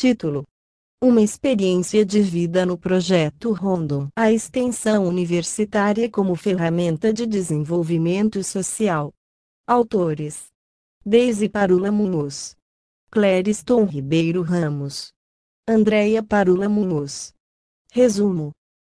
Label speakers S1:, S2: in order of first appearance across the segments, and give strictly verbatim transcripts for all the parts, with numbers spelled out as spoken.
S1: Título: Uma experiência de vida no Projeto Rondon. A extensão universitária como ferramenta de desenvolvimento social. Autores: Deise Parula Munhoz, Clériston Ribeiro Ramos, Andréia Parula Munhoz. Resumo: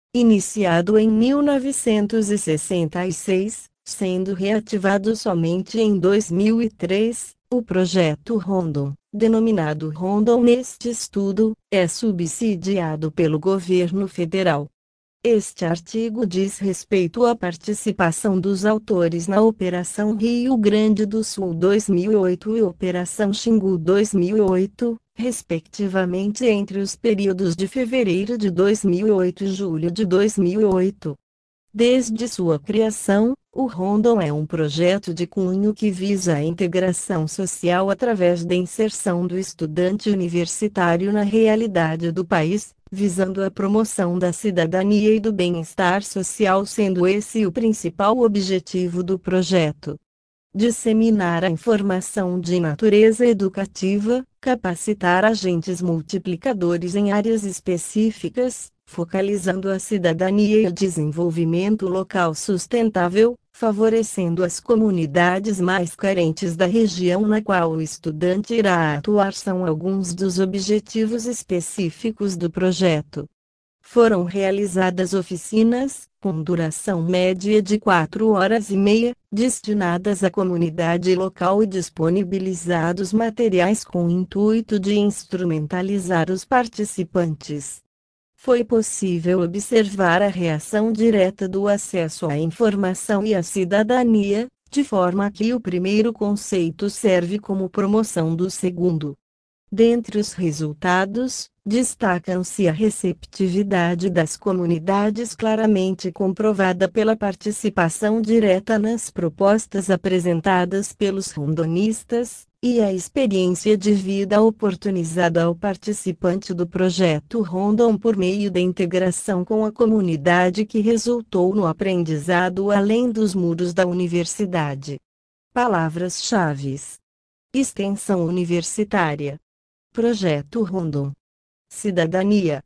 S1: iniciado em mil novecentos e sessenta e seis, sendo reativado somente em dois mil e três, o Projeto Rondon, denominado Rondon neste estudo, é subsidiado pelo governo federal. Este artigo diz respeito à participação dos autores na Operação Rio Grande do Sul dois mil e oito e Operação Xingu dois mil e oito, respectivamente entre os períodos de fevereiro de dois mil e oito e julho de dois mil e oito. Desde sua criação, o Rondon é um projeto de cunho que visa a integração social através da inserção do estudante universitário na realidade do país, visando a promoção da cidadania e do bem-estar social, sendo esse o principal objetivo do projeto. Disseminar a informação de natureza educativa, capacitar agentes multiplicadores em áreas específicas, focalizando a cidadania e o desenvolvimento local sustentável, favorecendo as comunidades mais carentes da região na qual o estudante irá atuar, são alguns dos objetivos específicos do projeto. Foram realizadas oficinas, com duração média de quatro horas e meia, destinadas à comunidade local e disponibilizados materiais com o intuito de instrumentalizar os participantes. Foi possível observar a reação direta do acesso à informação e à cidadania, de forma que o primeiro conceito serve como promoção do segundo. Dentre os resultados, destacam-se a receptividade das comunidades, claramente comprovada pela participação direta nas propostas apresentadas pelos rondonistas, e a experiência de vida oportunizada ao participante do projeto Rondon por meio da integração com a comunidade, que resultou no aprendizado além dos muros da universidade. Palavras-chave: extensão universitária, Projeto Rondon, cidadania,